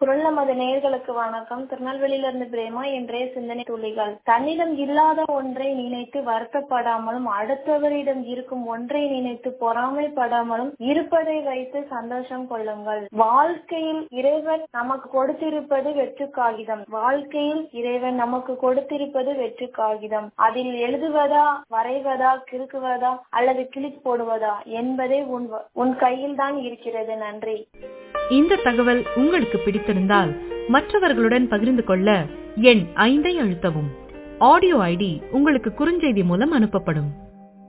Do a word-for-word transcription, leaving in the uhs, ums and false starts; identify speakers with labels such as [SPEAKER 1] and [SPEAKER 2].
[SPEAKER 1] குரல் நமது நேயர்களுக்கு வணக்கம். திருநெல்வேலியிலிருந்து பிரேமா. இன்றைய சிந்தனை துளிகள். தன்னிடம் இல்லாத ஒன்றை நினைத்து வருத்தப்படாமலும் அடுத்தவரிடம் இருக்கும் ஒன்றை நினைத்து பொறாமைப்படாமலும் இருப்பதை வைத்து சந்தோஷம் கொள்ளுங்கள். வாழ்க்கையில் இறைவன் நமக்கு கொடுத்திருப்பது வெற்று காகிதம். வாழ்க்கையில் இறைவன் நமக்கு கொடுத்திருப்பது வெற்று காகிதம். அதில் எழுதுவதா, வரைவதா, கிறுக்குவதா அல்லது கிளிக் போடுவதா என்பதே உன் உன் கையில் தான் இருக்கிறது. நன்றி.
[SPEAKER 2] இந்த தகவல் உங்களுக்கு பிடித்திருந்தால் மற்றவர்களுடன் பகிர்ந்து கொள்ள எண் ஐந்தை அழுத்தவும். ஆடியோ ஐடி உங்களுக்கு குறுஞ்செய்தி மூலம் அனுப்பப்படும்.